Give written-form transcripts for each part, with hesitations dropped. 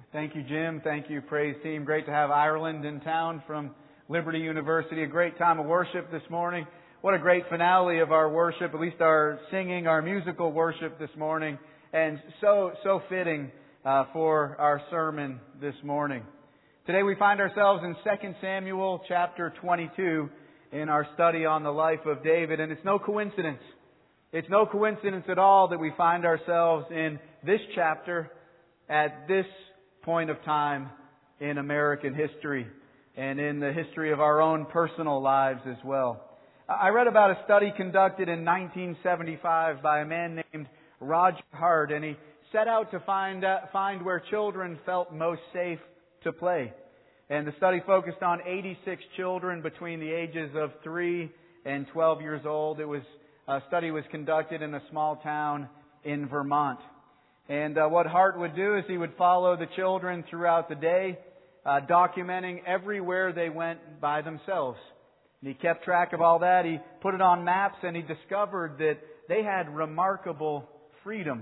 Thank you, Jim. Thank you, praise team. Great to have Ireland in town from Liberty University. A great time of worship this morning. What a great finale of our worship, at least our singing, our musical worship this morning. And so fitting for our sermon this morning. Today we find ourselves in 2 Samuel chapter 22 in our study on the life of David. And it's no coincidence. It's no coincidence at all that we find ourselves in this chapter at this point of time in American history and in the history of our own personal lives as well. I read about a study conducted in 1975 by a man named Roger Hart, and he set out to find where children felt most safe to play. And the study focused on 86 children between the ages of 3 and 12 years old. A study was conducted in a small town in Vermont. And what Hart would do is he would follow the children throughout the day, documenting everywhere they went by themselves. And he kept track of all that. He put it on maps, and he discovered that they had remarkable freedom.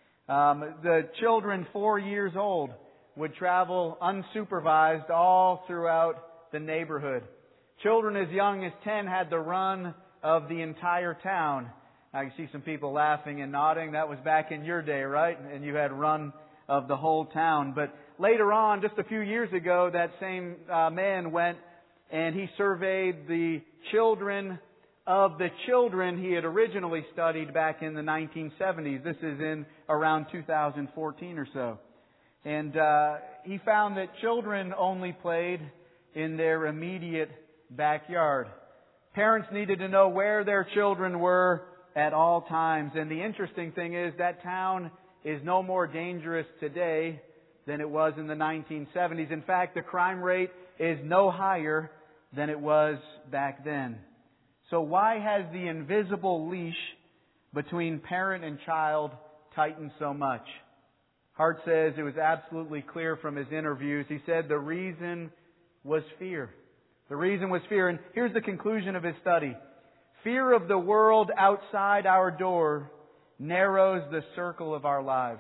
The children 4 years old would travel unsupervised all throughout the neighborhood. Children as young as 10 had the run of the entire town. I can see some people laughing and nodding. That was back in your day, right? And you had run of the whole town. But later on, just a few years ago, that same man went and he surveyed the children of the children he had originally studied back in the 1970s. This is in around 2014 or so. And he found that children only played in their immediate backyard. Parents needed to know where their children were at all times. And the interesting thing is that town is no more dangerous today than it was in the 1970s. In fact, the crime rate is no higher than it was back then. So why has the invisible leash between parent and child tightened so much? Hart says it was absolutely clear from his interviews. He said the reason was fear. The reason was fear. And here's the conclusion of his study. Fear of the world outside our door narrows the circle of our lives.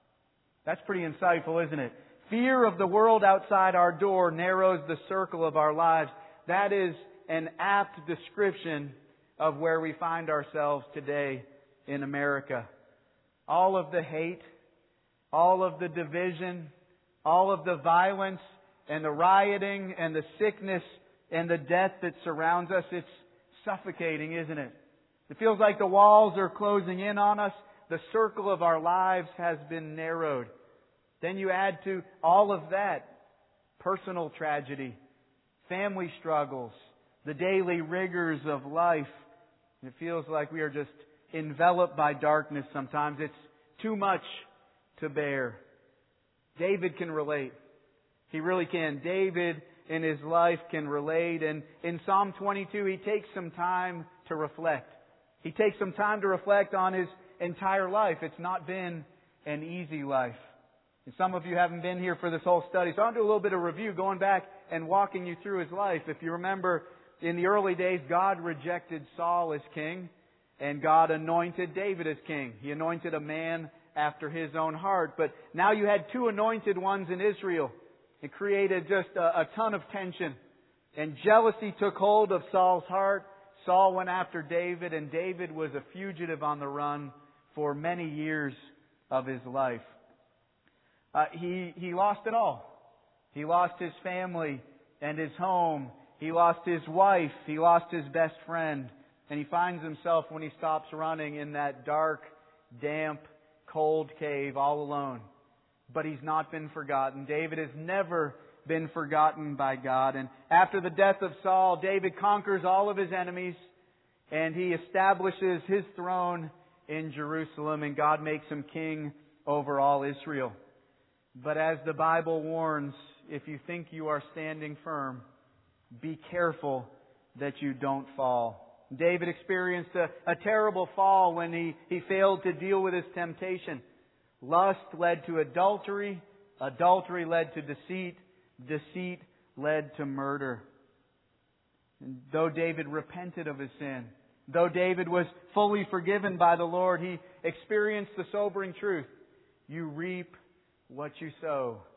That's pretty insightful, isn't it? Fear of the world outside our door narrows the circle of our lives. That is an apt description of where we find ourselves today in America. All of the hate, all of the division, all of the violence and the rioting and the sickness and the death that surrounds us, it's suffocating, isn't it? It feels like the walls are closing in on us. The circle of our lives has been narrowed. Then you add to all of that personal tragedy, family struggles, the daily rigors of life. It feels like we are just enveloped by darkness sometimes. It's too much to bear. David can relate. He really can. David in his life can relate. And in Psalm 22, he takes some time to reflect. He takes some time to reflect on his entire life. It's not been an easy life. And some of you haven't been here for this whole study. So I'll do a little bit of review, going back and walking you through his life. If you remember, in the early days, God rejected Saul as king, and God anointed David as king. He anointed a man after his own heart. But now you had two anointed ones in Israel. It created just a ton of tension. And jealousy took hold of Saul's heart. Saul went after David, and David was a fugitive on the run for many years of his life. He lost it all. He lost his family and his home. He lost his wife. He lost his best friend. And he finds himself, when he stops running, in that dark, damp, cold cave all alone. But he's not been forgotten. David has never been forgotten by God. And after the death of Saul, David conquers all of his enemies, and he establishes his throne in Jerusalem, and God makes him king over all Israel. But as the Bible warns, if you think you are standing firm, be careful that you don't fall. David experienced a terrible fall when he failed to deal with his temptation. Lust led to adultery. Adultery led to deceit. Deceit led to murder. And though David repented of his sin, though David was fully forgiven by the Lord, he experienced the sobering truth. You reap what you sow.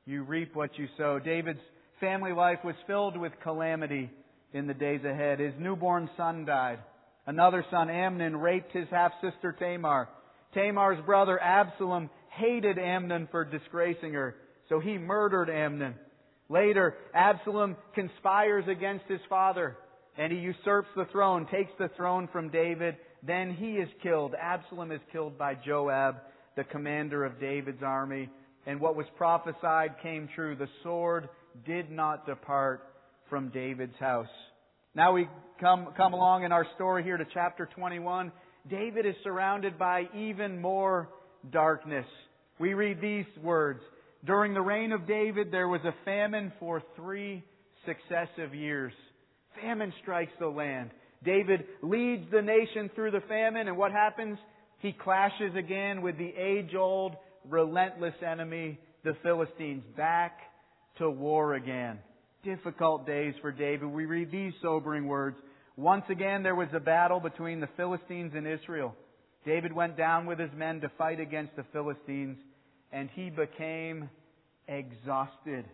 you reap what you sow. David's family life was filled with calamity in the days ahead. His newborn son died. Another son, Amnon, raped his half-sister Tamar. Tamar's brother Absalom hated Amnon for disgracing her, so he murdered Amnon. Later, Absalom conspires against his father, and he usurps the throne, takes the throne from David. Then he is killed. Absalom is killed by Joab, the commander of David's army. And what was prophesied came true. The sword did not depart from David's house. Now we come along in our story here to chapter 21. David is surrounded by even more darkness. We read these words. During the reign of David, there was a famine for 3 successive years. Famine strikes the land. David leads the nation through the famine, and what happens? He clashes again with the age-old, relentless enemy, the Philistines. Back to war again. Difficult days for David. We read these sobering words. Once again, there was a battle between the Philistines and Israel. David went down with his men to fight against the Philistines, and he became exhausted.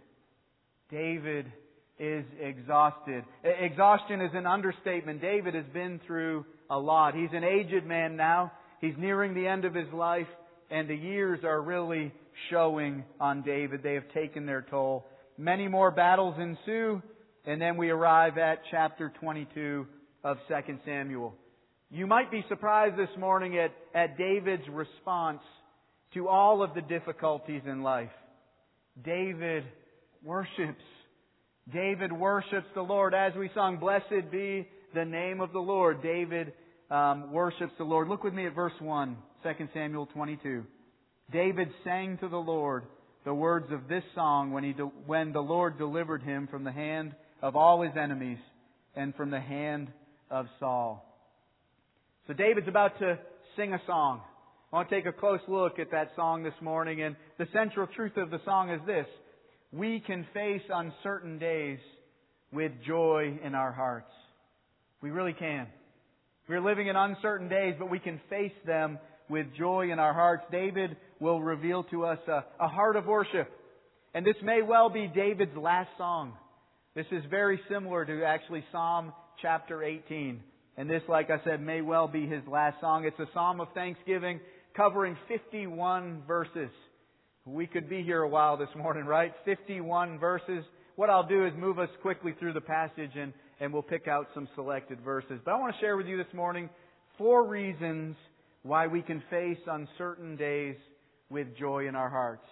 David is exhausted. Exhaustion is an understatement. David has been through a lot. He's an aged man now. He's nearing the end of his life, and the years are really showing on David. They have taken their toll. Many more battles ensue, and then we arrive at chapter 22 of 2 Samuel. You might be surprised this morning at David's response to all of the difficulties in life. David worships. David worships the Lord. As we sung, "Blessed be the name of the Lord." David worships the Lord. Look with me at verse 1, 2 Samuel 22. David sang to the Lord the words of this song when the Lord delivered him from the hand of all his enemies and from the hand of Saul. So David's about to sing a song. I want to take a close look at that song this morning, and the central truth of the song is this. We can face uncertain days with joy in our hearts. We really can. We're living in uncertain days, but we can face them with joy in our hearts. David will reveal to us a heart of worship. And this may well be David's last song. This is very similar to actually Psalm chapter 18. And this, like I said, may well be his last song. It's a psalm of thanksgiving covering 51 verses. We could be here a while this morning, right? 51 verses. What I'll do is move us quickly through the passage and we'll pick out some selected verses. But I want to share with you this morning 4 reasons why we can face uncertain days with joy in our hearts.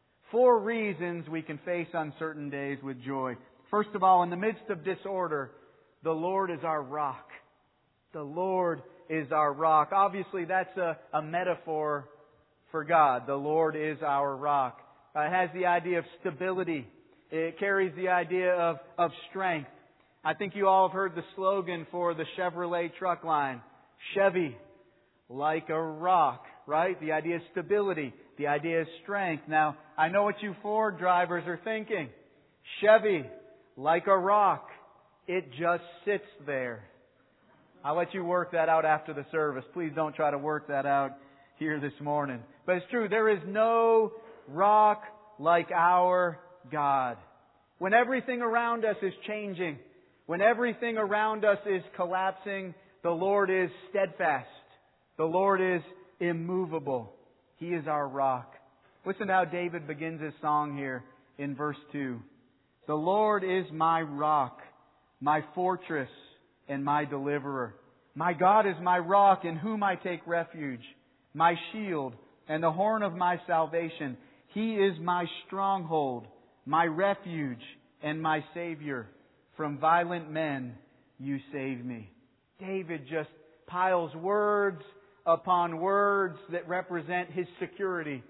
4 reasons we can face uncertain days with joy. First of all, in the midst of disorder, the Lord is our rock. The Lord is our rock. Obviously, that's a metaphor for God. The Lord is our rock. It has the idea of stability. It carries the idea of strength. I think you all have heard the slogan for the Chevrolet truck line. Chevy, like a rock, right? The idea is stability. The idea is strength. Now, I know what you Ford drivers are thinking. Chevy, like a rock. It just sits there. I'll let you work that out after the service. Please don't try to work that out here this morning. But it's true, there is no rock like our God. When everything around us is changing, when everything around us is collapsing, the Lord is steadfast. The Lord is immovable. He is our rock. Listen to how David begins his song here in verse 2. The Lord is my rock, my fortress, and my deliverer. My God is my rock in whom I take refuge, my shield and the horn of my salvation. He is my stronghold, my refuge, and my Savior. From violent men you save me. David just piles words upon words that represent his security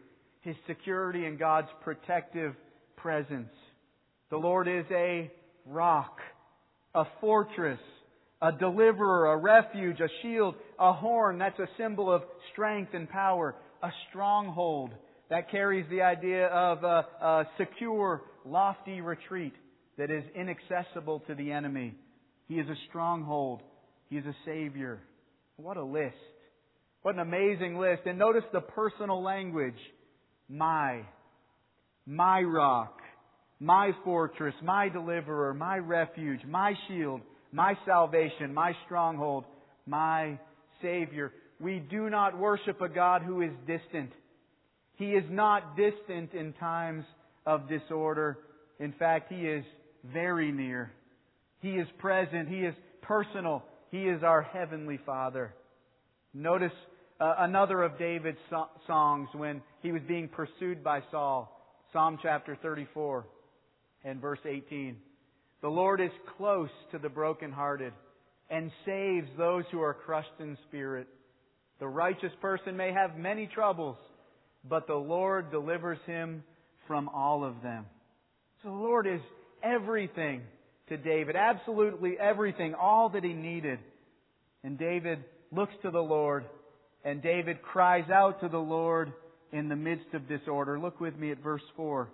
in God's protective presence. The Lord is a rock, a fortress, a deliverer, a refuge, a shield, a horn. That's a symbol of strength and power. A stronghold. That carries the idea of a secure, lofty retreat that is inaccessible to the enemy. He is a stronghold. He is a Savior. What a list. What an amazing list. And notice the personal language. My rock. my fortress, my deliverer, my refuge, my shield, my salvation, my stronghold, my Savior. We do not worship a God who is distant. He is not distant in times of disorder. In fact, He is very near. He is present. He is personal. He is our Heavenly Father. Notice another of David's songs when he was being pursued by Saul. Psalm chapter 34 and verse 18. The Lord is close to the brokenhearted and saves those who are crushed in spirit. The righteous person may have many troubles, but the Lord delivers him from all of them. So the Lord is everything to David, absolutely everything, all that he needed. And David looks to the Lord, and David cries out to the Lord in the midst of disorder. Look with me at verse 4.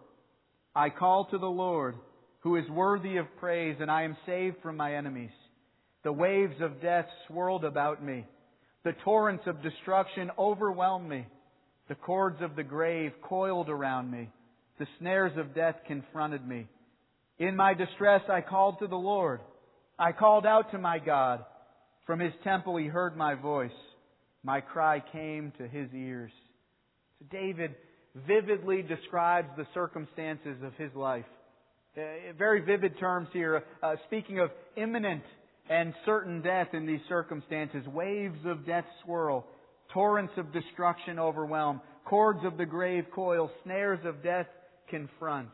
I call to the Lord, who is worthy of praise, and I am saved from my enemies. The waves of death swirled about me. The torrents of destruction overwhelmed me. The cords of the grave coiled around me. The snares of death confronted me. In my distress I called to the Lord. I called out to my God. From His temple He heard my voice. My cry came to His ears. So David vividly describes the circumstances of his life. Very vivid terms here, speaking of imminent and certain death in these circumstances. Waves of death swirl. Torrents of destruction overwhelm. Cords of the grave coil. Snares of death confront.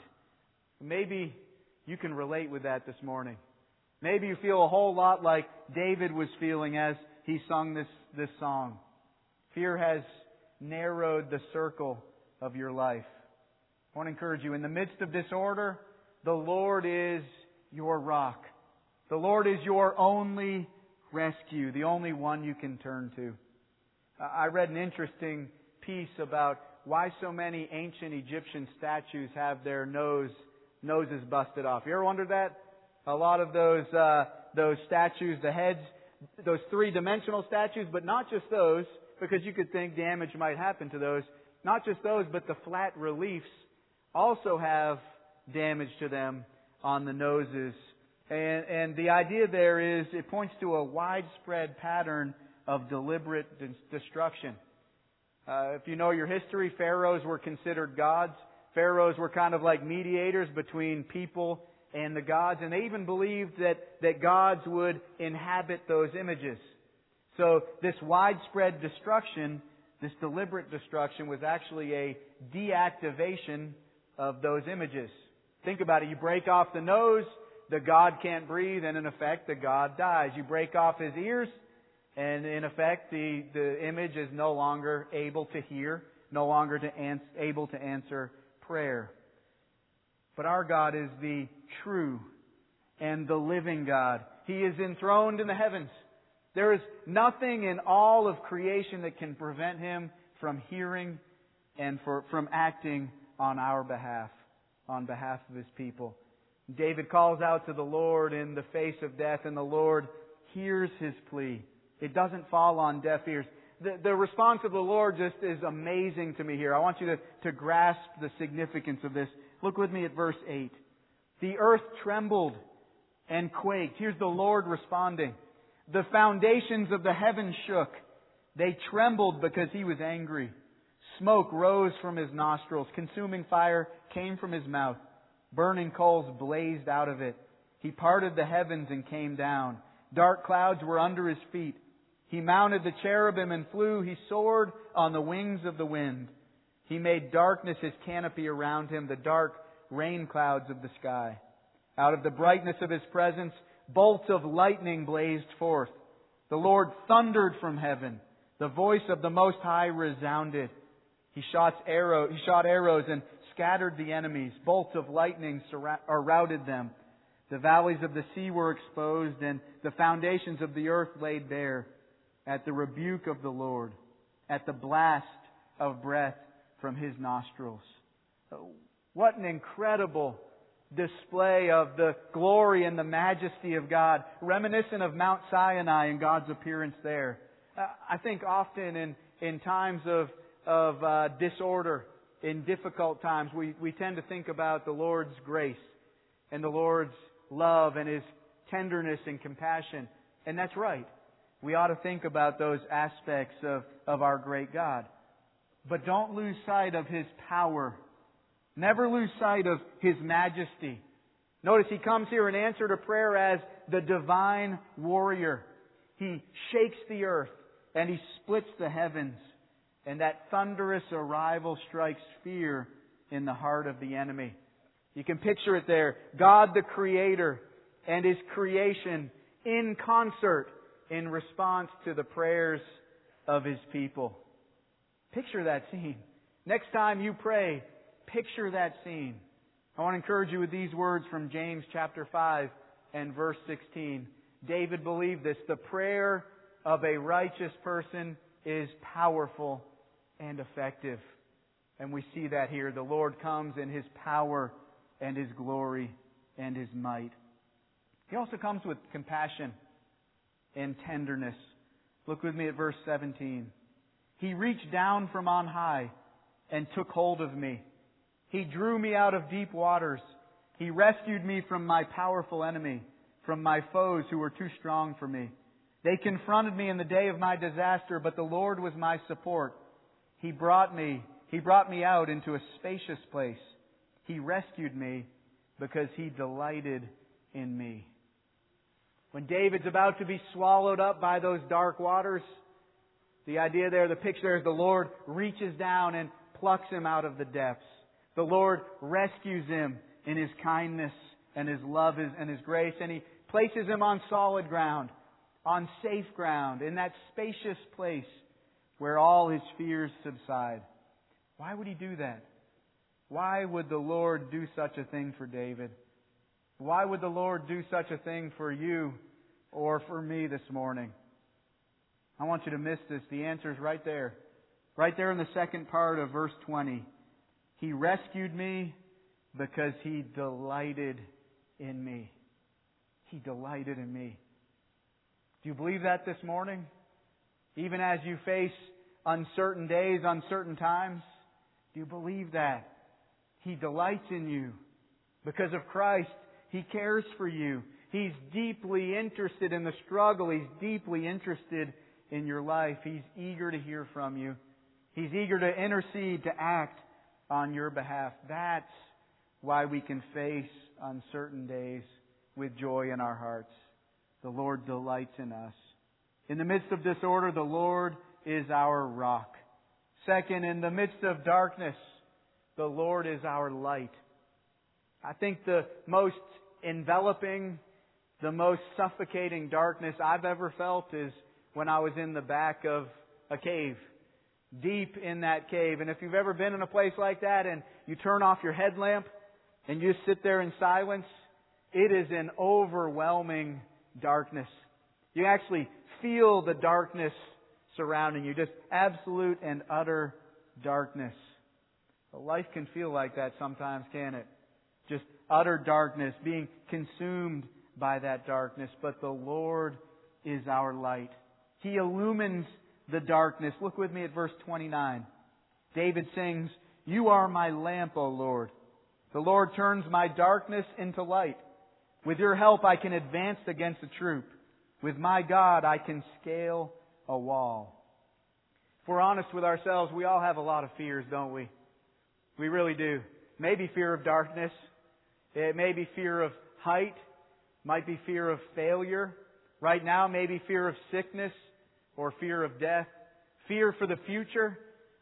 Maybe you can relate with that this morning. Maybe you feel a whole lot like David was feeling as he sung this song. Fear has narrowed the circle of your life. I want to encourage you, in the midst of disorder, the Lord is your rock. The Lord is your only rescue, the only one you can turn to. I read an interesting piece about why so many ancient Egyptian statues have their noses busted off. You ever wondered that? A lot of those statues, the heads, those three-dimensional statues, but not just those, because you could think damage might happen to those. Not just those, but the flat reliefs also have damage to them on the noses. And the idea there is, it points to a widespread pattern of deliberate destruction. If you know your history, pharaohs were considered gods. Pharaohs were kind of like mediators between people and the gods. And they even believed that gods would inhabit those images. So this widespread destruction, this deliberate destruction, was actually a deactivation of those images. Think about it. You break off the nose, the god can't breathe, and in effect, the god dies. You break off his ears, and in effect, the image is no longer able to hear, no longer able to answer prayer. But our God is the true and the living God. He is enthroned in the heavens. There is nothing in all of creation that can prevent Him from hearing and from acting on our behalf, on behalf of His people. David calls out to the Lord in the face of death, and the Lord hears his plea. It doesn't fall on deaf ears. The response of the Lord just is amazing to me here. I want you to grasp the significance of this. Look with me at verse 8. The earth trembled and quaked. Here's the Lord responding. The foundations of the heavens shook. They trembled because He was angry. Smoke rose from His nostrils. Consuming fire came from His mouth. Burning coals blazed out of it. He parted the heavens and came down. Dark clouds were under His feet. He mounted the cherubim and flew. He soared on the wings of the wind. He made darkness His canopy around Him, the dark rain clouds of the sky. Out of the brightness of His presence, bolts of lightning blazed forth. The Lord thundered from heaven. The voice of the Most High resounded. He shot arrows and scattered the enemies. Bolts of lightning routed them. The valleys of the sea were exposed, and the foundations of the earth laid bare at the rebuke of the Lord, at the blast of breath from His nostrils. What an incredible display of the glory and the majesty of God, reminiscent of Mount Sinai and God's appearance there. I think often in times of disorder, in difficult times, we tend to think about the Lord's grace and the Lord's love and His tenderness and compassion. And that's right. We ought to think about those aspects of our great God. But don't lose sight of His power. Never lose sight of His majesty. Notice He comes here in answer to prayer as the divine warrior. He shakes the earth and He splits the heavens. And that thunderous arrival strikes fear in the heart of the enemy. You can picture it there. God the Creator and His creation in concert in response to the prayers of His people. Picture that scene. Next time you pray, picture that scene. I want to encourage you with these words from James chapter 5 and verse 16. David believed this. The prayer of a righteous person is powerful and effective. And we see that here. The Lord comes in His power and His glory and His might. He also comes with compassion and tenderness. Look with me at verse 17. He reached down from on high and took hold of me. He drew me out of deep waters. He rescued me from my powerful enemy, from my foes who were too strong for me. They confronted me in the day of my disaster, but the Lord was my support. He brought me out into a spacious place. He rescued me because He delighted in me. When David's about to be swallowed up by those dark waters, the idea there, the picture there is the Lord reaches down and plucks him out of the depths. The Lord rescues him in His kindness and His love and His grace, and He places him on solid ground, on safe ground, in that spacious place where all his fears subside. Why would He do that? Why would the Lord do such a thing for David? Why would the Lord do such a thing for you or for me this morning? I want you to miss this. The answer is right there. Right there in the second part of verse 20. He rescued me because He delighted in me. He delighted in me. Do you believe that this morning? Even as you face uncertain days, uncertain times, do you believe that? He delights in you. Because of Christ, He cares for you. He's deeply interested in the struggle. He's deeply interested in your life. He's eager to hear from you. He's eager to intercede, to act on your behalf. That's why we can face uncertain days with joy in our hearts. The Lord delights in us. In the midst of disorder, the Lord is our rock. Second, in the midst of darkness, the Lord is our light. I think the most enveloping, the most suffocating darkness I've ever felt is when I was in the back of a cave, deep in that cave. And if you've ever been in a place like that and you turn off your headlamp and you just sit there in silence, it is an overwhelming darkness. You actually feel the darkness surrounding you, just absolute and utter darkness. But life can feel like that sometimes, can it? Just utter darkness, being consumed by that darkness. But the Lord is our light. He illumines the darkness. Look with me at verse 29. David sings, "You are my lamp, O Lord. The Lord turns my darkness into light. With Your help I can advance against a troop. With my God I can scale a wall." If we're honest with ourselves, we all have a lot of fears, don't we? We really do. Maybe fear of darkness. It may be fear of height. Might be fear of failure. Right now, maybe fear of sickness or fear of death. Fear for the future.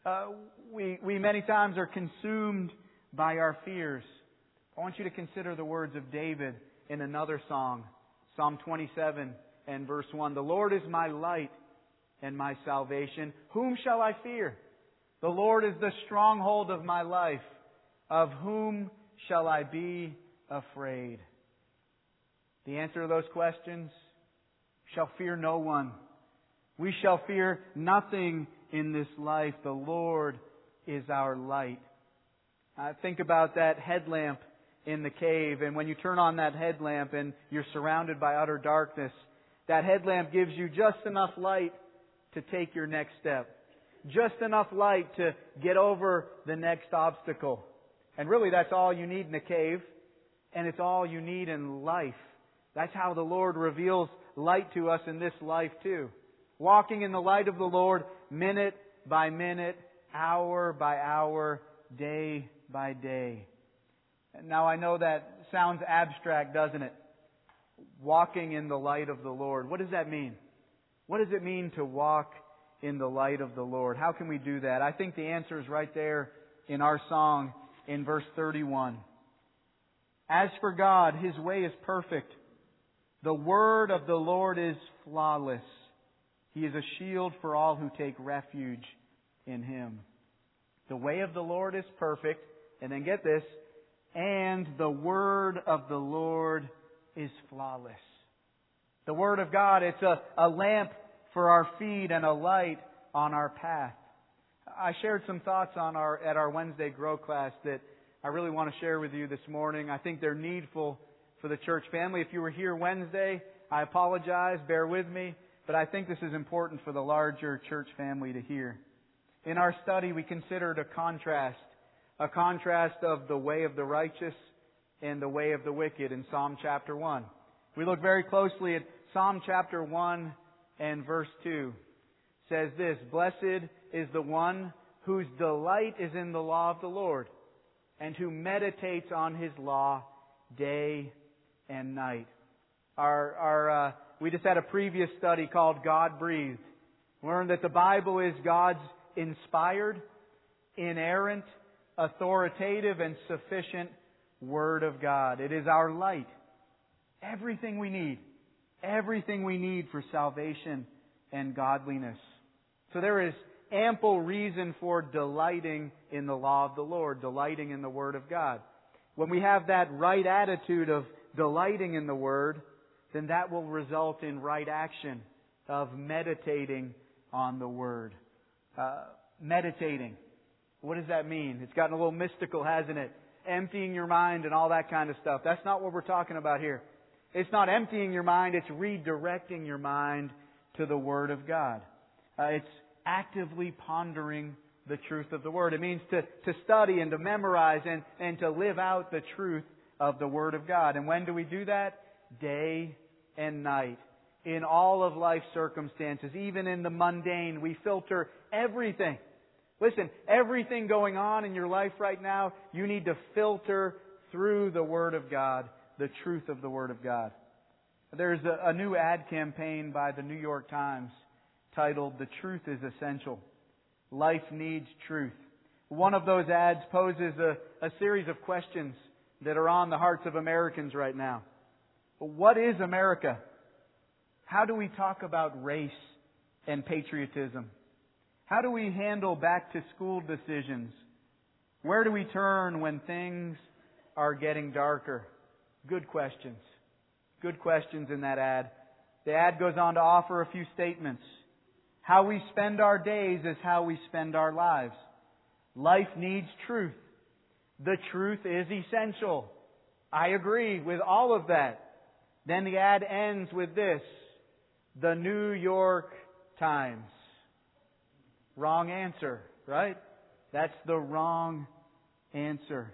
We many times are consumed by our fears. I want you to consider the words of David in another song, Psalm 27 and verse 1. "The Lord is my light and my salvation. Whom shall I fear? The Lord is the stronghold of my life. Of whom shall I be afraid?" The answer to those questions: shall fear no one. We shall fear nothing in this life. The Lord is our light. Think about that headlamp in the cave, and when you turn on that headlamp and you're surrounded by utter darkness, that headlamp gives you just enough light to take your next step. just enough light to get over the next obstacle. And really that's all you need in a cave, and it's all you need in life. That's how the Lord reveals light to us in this life too. Walking in the light of the Lord minute by minute, hour by hour, day by day. Now I know that sounds abstract, doesn't it? Walking in the light of the Lord. What does that mean? What does it mean to walk in the light of the Lord? How can we do that? I think the answer is right there in our song in verse 31. As for God, His way is perfect. The word of the Lord is flawless. He is a shield for all who take refuge in Him. The way of the Lord is perfect. And then get this. And the word of the Lord is flawless. The Word of God, it's a lamp for our feet and a light on our path. I shared some thoughts at our Wednesday Grow class that I really want to share with you this morning. I think they're needful for the church family. If you were here Wednesday, I apologize, bear with me, but I think this is important for the larger church family to hear. In our study, we considered a contrast of the way of the righteous and the way of the wicked in Psalm chapter 1. We look very closely at Psalm chapter 1 and verse 2. It says this, Blessed is the one whose delight is in the law of the Lord, and who meditates on His law day and night. We just had a previous study called God Breathed. We learned that the Bible is God's inspired, inerrant, authoritative, and sufficient Word of God. It is our light. Everything we need for salvation and godliness. So there is ample reason for delighting in the law of the Lord, delighting in the Word of God. When we have that right attitude of delighting in the Word, then that will result in right action of meditating on the Word. Meditating. What does that mean? It's gotten a little mystical, hasn't it? Emptying your mind and all that kind of stuff. That's not what we're talking about here. It's not emptying your mind, it's redirecting your mind to the Word of God. It's actively pondering the truth of the Word. It means to study and to memorize and to live out the truth of the Word of God. And when do we do that? Day and night. In all of life's circumstances, even in the mundane, we filter everything. Listen, everything going on in your life right now, you need to filter through the Word of God, the truth of the Word of God. There's a new ad campaign by the New York Times titled, The Truth is Essential. Life needs truth. One of those ads poses a series of questions that are on the hearts of Americans right now. What is America? How do we talk about race and patriotism? How do we handle back to school decisions? Where do we turn when things are getting darker? Good questions. Good questions in that ad. The ad goes on to offer a few statements. How we spend our days is how we spend our lives. Life needs truth. The truth is essential. I agree with all of that. Then the ad ends with this. The New York Times. Wrong answer, right? That's the wrong answer.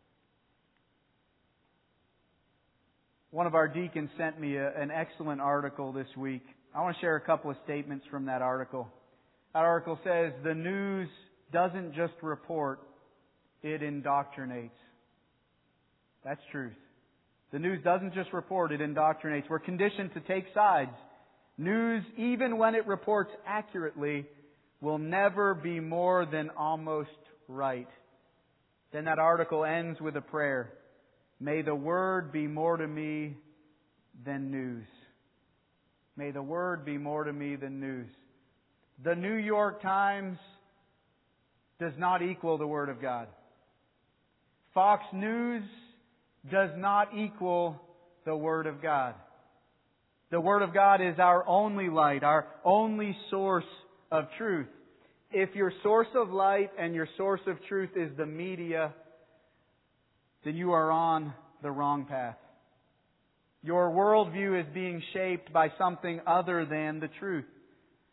One of our deacons sent me an excellent article this week. I want to share a couple of statements from that article. That article says, the news doesn't just report, it indoctrinates. That's truth. The news doesn't just report, it indoctrinates. We're conditioned to take sides. News, even when it reports accurately, will never be more than almost right. Then that article ends with a prayer. May the Word be more to me than news. May the Word be more to me than news. The New York Times does not equal the Word of God. Fox News does not equal the Word of God. The Word of God is our only light, our only source of truth. If your source of light and your source of truth is the media, then you are on the wrong path. Your worldview is being shaped by something other than the truth.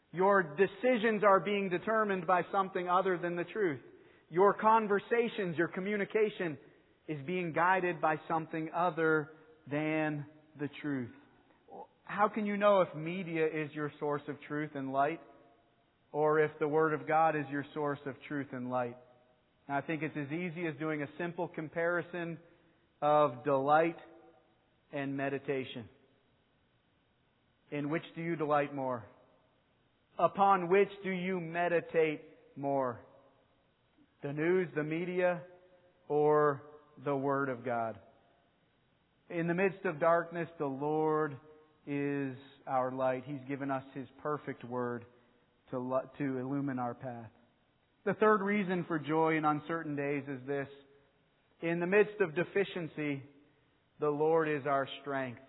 Your decisions are being determined by something other than the truth. Your conversations, your communication is being guided by something other than the truth. How can you know if media is your source of truth and light, or if the Word of God is your source of truth and light? And I think it's as easy as doing a simple comparison of delight and meditation. In which do you delight more? Upon which do you meditate more? The news, the media, or the Word of God? In the midst of darkness, the Lord is our light. He's given us His perfect Word to illumine our path. The third reason for joy in uncertain days is this. In the midst of deficiency, the Lord is our strength.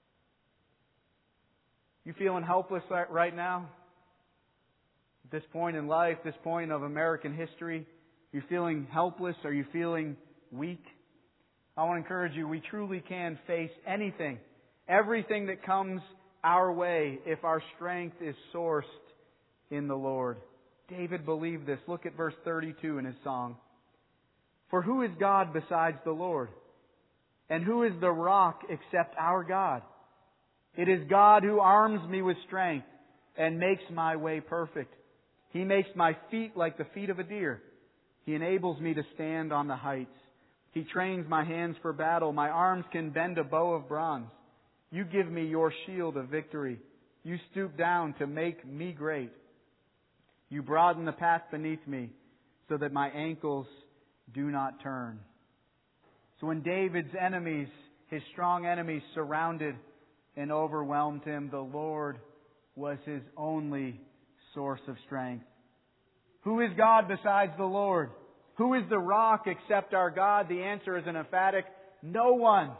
You feeling helpless right now? At this point in life, this point of American history, you're feeling helpless? Are you feeling weak? I want to encourage you, we truly can face anything, everything that comes our way if our strength is sourced in the Lord. David believed this. Look at verse 32 in his song. For who is God besides the Lord? And who is the rock except our God? It is God who arms me with strength and makes my way perfect. He makes my feet like the feet of a deer. He enables me to stand on the heights. He trains my hands for battle. My arms can bend a bow of bronze. You give me your shield of victory. You stoop down to make me great. You broaden the path beneath me so that my ankles do not turn. So when David's enemies, his strong enemies, surrounded and overwhelmed him, the Lord was his only source of strength. Who is God besides the Lord? Who is the rock except our God? The answer is an emphatic no one.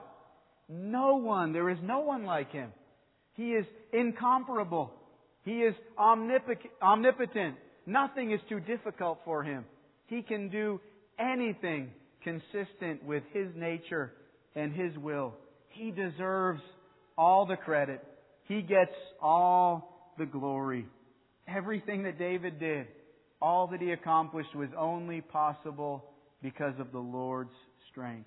No one. There is no one like Him. He is incomparable. He is omnipotent. Nothing is too difficult for Him. He can do anything consistent with His nature and His will. He deserves all the credit. He gets all the glory. Everything that David did, all that he accomplished was only possible because of the Lord's strength.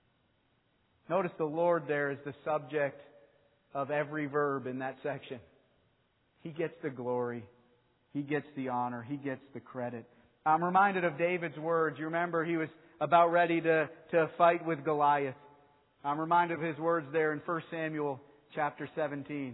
Notice the Lord there is the subject of every verb in that section. He gets the glory. He gets the honor. He gets the credit. I'm reminded of David's words. You remember he was about ready to fight with Goliath. I'm reminded of his words there in 1 Samuel chapter 17.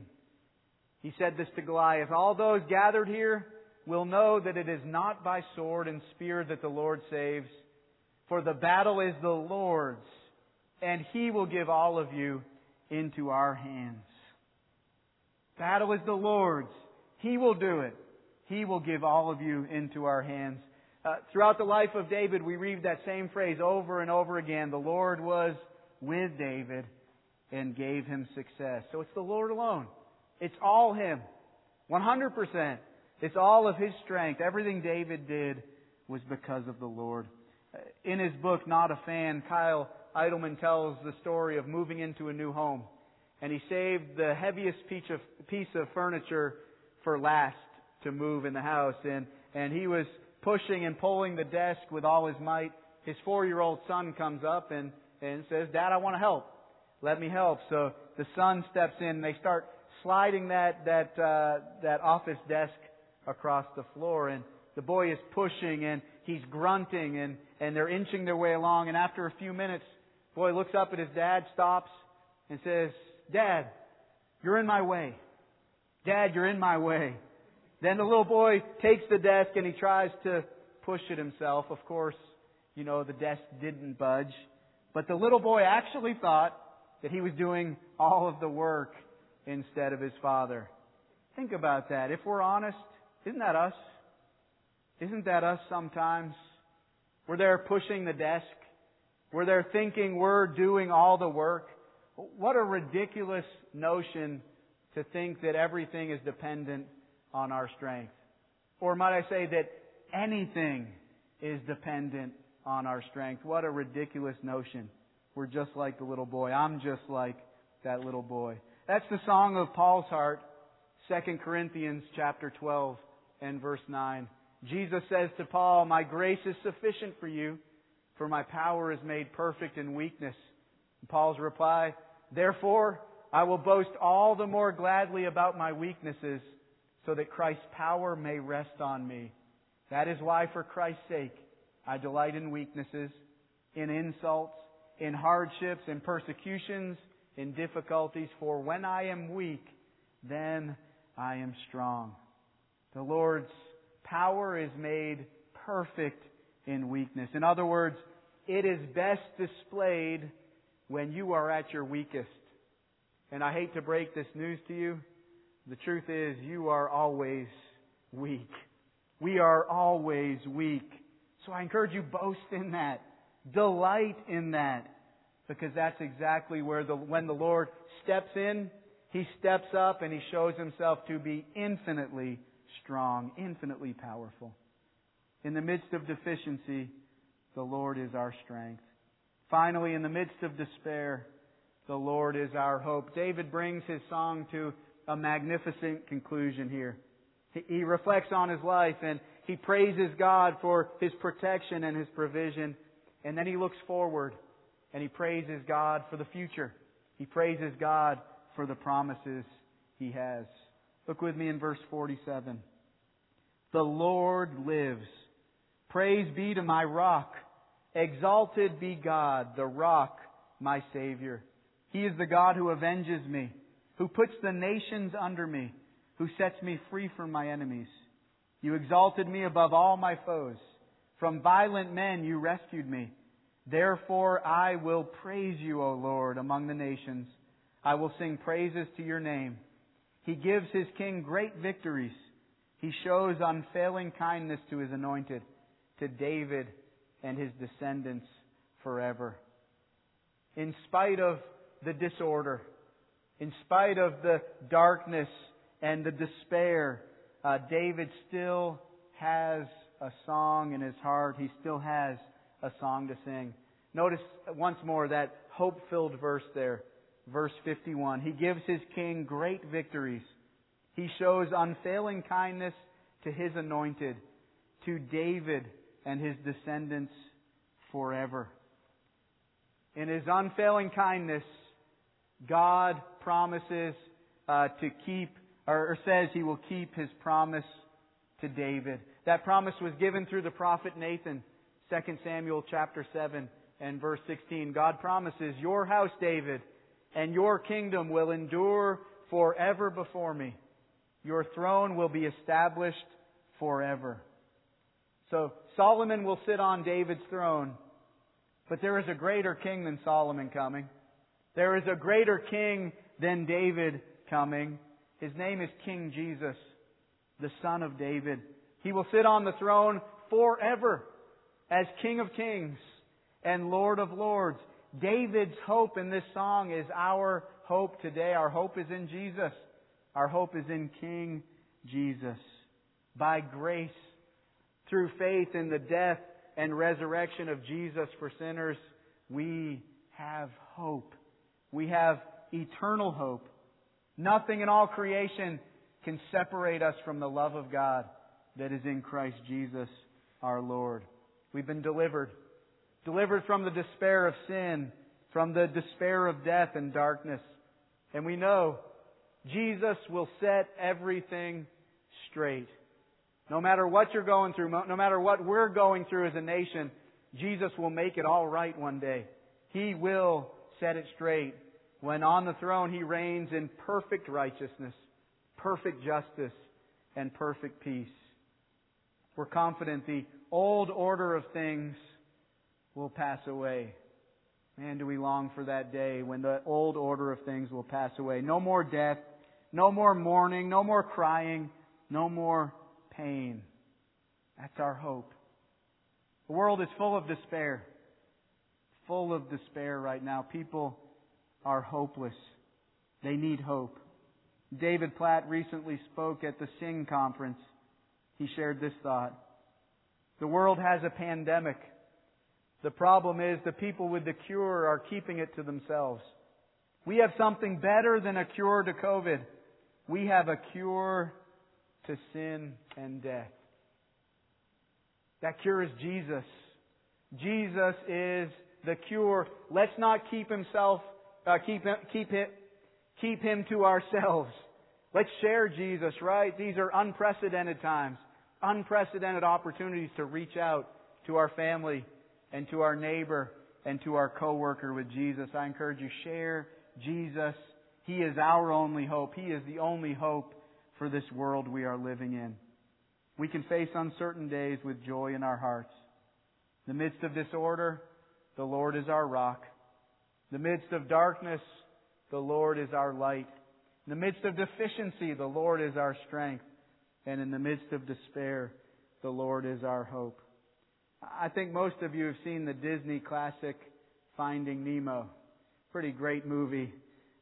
He said this to Goliath, all those gathered here will know that it is not by sword and spear that the Lord saves, for the battle is the Lord's, and He will give all of you into our hands. Battle is the Lord's. He will do it. He will give all of you into our hands. Throughout the life of David, we read that same phrase over and over again. The Lord was with David and gave him success. So it's the Lord alone. It's all Him. 100%. It's all of His strength. Everything David did was because of the Lord. In his book, Not a Fan, Kyle Idleman tells the story of moving into a new home. And he saved the heaviest piece of furniture for last to move in the house. And he was pushing and pulling the desk with all his might. His 4-year-old son comes up and says, Dad, I want to help. Let me help. So the son steps in and they start sliding that office desk across the floor, and the boy is pushing and he's grunting and they're inching their way along, and after a few minutes, the boy looks up at his dad, stops, and says, Dad, you're in my way. Dad, you're in my way. Then the little boy takes the desk and he tries to push it himself. Of course, the desk didn't budge, but the little boy actually thought that he was doing all of the work instead of his father. Think about that. If we're honest, isn't that us? Isn't that us sometimes? We're there pushing the desk. We're there thinking we're doing all the work. What a ridiculous notion to think that everything is dependent on our strength. Or might I say that anything is dependent on our strength. What a ridiculous notion. We're just like the little boy. I'm just like that little boy. That's the song of Paul's heart, 2 Corinthians chapter 12, and verse 9. Jesus says to Paul, "My grace is sufficient for you, for my power is made perfect in weakness." And Paul's reply, "Therefore, I will boast all the more gladly about my weaknesses, so that Christ's power may rest on me. That is why, for Christ's sake, I delight in weaknesses, in insults, in hardships, in persecutions, in difficulties. For when I am weak, then I am strong." The Lord's power is made perfect in weakness. In other words, it is best displayed when you are at your weakest. And I hate to break this news to you. The truth is, you are always weak. We are always weak. So I encourage you, boast in that. Delight in that. Because that's exactly where when the Lord steps in, He steps up and He shows Himself to be infinitely strong, infinitely powerful. In the midst of deficiency, the Lord is our strength. Finally, in the midst of despair, the Lord is our hope. David brings his song to a magnificent conclusion here. He reflects on his life and he praises God for His protection and His provision. And then he looks forward and he praises God for the future. He praises God for the promises He has. Look with me in verse 47. "The Lord lives. Praise be to my rock. Exalted be God, the rock, my Savior. He is the God who avenges me, who puts the nations under me, who sets me free from my enemies. You exalted me above all my foes. From violent men you rescued me. Therefore I will praise you, O Lord, among the nations. I will sing praises to your name. He gives His king great victories. He shows unfailing kindness to His anointed, to David and his descendants forever." In spite of the disorder, in spite of the darkness and the despair, David still has a song in his heart. He still has a song to sing. Notice once more that hope-filled verse there. Verse 51. "He gives His king great victories. He shows unfailing kindness to His anointed, to David and his descendants forever." In His unfailing kindness, God promises to keep, or says He will keep His promise to David. That promise was given through the prophet Nathan, 2 Samuel chapter 7 and verse 16. God promises, "Your house, David, and your kingdom will endure forever before me. Your throne will be established forever." So Solomon will sit on David's throne, but there is a greater king than Solomon coming. There is a greater king than David coming. His name is King Jesus, the Son of David. He will sit on the throne forever as King of Kings and Lord of Lords. David's hope in this song is our hope today. Our hope is in Jesus. Our hope is in King Jesus. By grace, through faith in the death and resurrection of Jesus for sinners, we have hope. We have eternal hope. Nothing in all creation can separate us from the love of God that is in Christ Jesus our Lord. We've been delivered. Delivered from the despair of sin, from the despair of death and darkness. And we know Jesus will set everything straight. No matter what you're going through, no matter what we're going through as a nation, Jesus will make it all right one day. He will set it straight when on the throne He reigns in perfect righteousness, perfect justice, and perfect peace. We're confident the old order of things will pass away. Man, do we long for that day when the old order of things will pass away. No more death, no more mourning, no more crying, no more pain. That's our hope. The world is full of despair. Full of despair right now. People are hopeless. They need hope. David Platt recently spoke at the Sing conference. He shared this thought. The world has a pandemic. The problem is the people with the cure are keeping it to themselves. We have something better than a cure to COVID. We have a cure to sin and death. That cure is Jesus. Jesus is the cure. Let's not keep Him to ourselves. Let's share Jesus, right? These are unprecedented times, unprecedented opportunities to reach out to our family and to our neighbor and to our coworker with Jesus. I encourage you, share Jesus. He is our only hope. He is the only hope for this world we are living in. We can face uncertain days with joy in our hearts. In the midst of disorder, the Lord is our rock. In the midst of darkness, the Lord is our light. In the midst of deficiency, the Lord is our strength. And in the midst of despair, the Lord is our hope. I think most of you have seen the Disney classic Finding Nemo. Pretty great movie.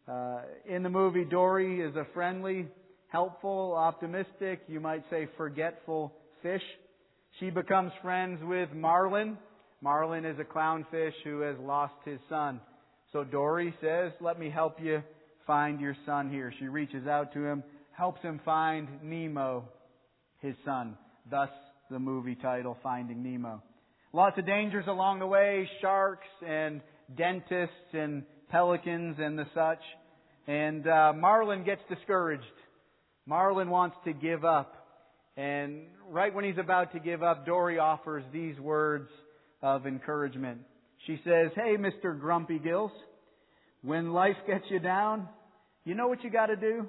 In the movie, Dory is a friendly, helpful, optimistic, you might say forgetful fish. She becomes friends with Marlin. Marlin is a clownfish who has lost his son. So Dory says, "Let me help you find your son here." She reaches out to him, helps him find Nemo, his son. Thus the movie title, Finding Nemo. Lots of dangers along the way, sharks and dentists and pelicans and the such. And Marlin gets discouraged. Marlin wants to give up. And right when he's about to give up, Dory offers these words of encouragement. She says, "Hey, Mr. Grumpy Gills, when life gets you down, you know what you got to do?"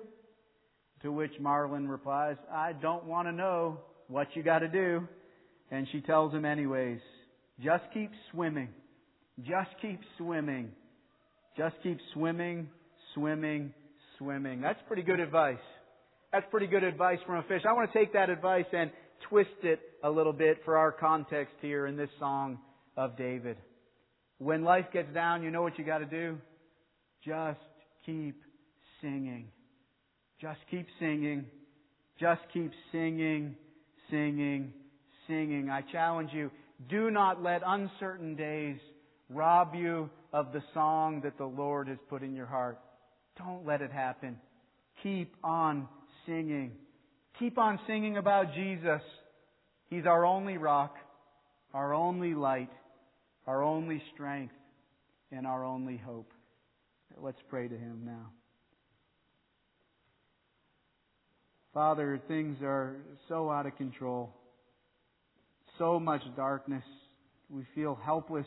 To which Marlin replies, "I don't want to know what you got to do." And she tells him anyways, "Just keep swimming. Just keep swimming. Just keep swimming, swimming, swimming." That's pretty good advice. That's pretty good advice from a fish. I want to take that advice and twist it a little bit for our context here in this song of David. When life gets down, you know what you got to do? Just keep singing. Just keep singing. Just keep singing, singing, singing. I challenge you, do not let uncertain days rob you of the song that the Lord has put in your heart. Don't let it happen. Keep on singing. Keep on singing about Jesus. He's our only rock, our only light, our only strength, and our only hope. Let's pray to Him now. Father, things are so out of control. So much darkness. We feel helpless.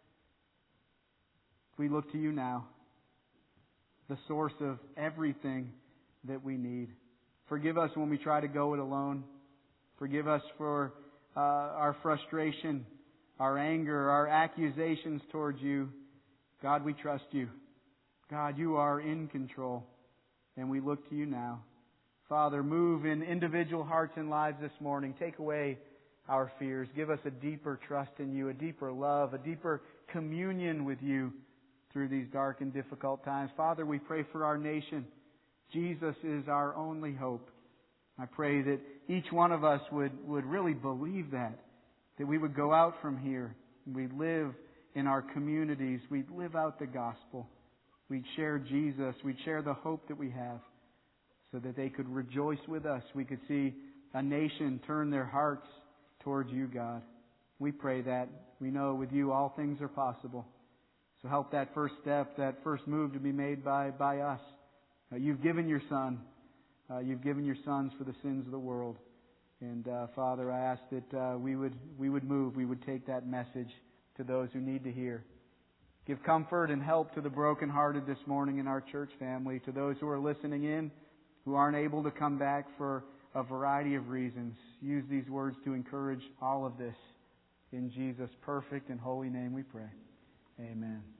We look to You now, the source of everything that we need. Forgive us when we try to go it alone. Forgive us for our frustration, our anger, our accusations towards You. God, we trust You. God, You are in control, and we look to You now. Father, move in individual hearts and lives this morning. Take away our fears. Give us a deeper trust in You, a deeper love, a deeper communion with You through these dark and difficult times. Father, we pray for our nation. Jesus is our only hope. I pray that each one of us would really believe that we would go out from here, we'd live in our communities, we'd live out the gospel, we'd share Jesus, we'd share the hope that we have, so that they could rejoice with us. We could see a nation turn their hearts towards You, God. We pray that. We know with You all things are possible. So help that first step, that first move to be made by us. You've given Your Son. You've given Your sons for the sins of the world. And Father, I ask that we would move. We would take that message to those who need to hear. Give comfort and help to the brokenhearted this morning in our church family, to those who are listening in, who aren't able to come back for a variety of reasons. Use these words to encourage all of this. In Jesus' perfect and holy name we pray. Amen.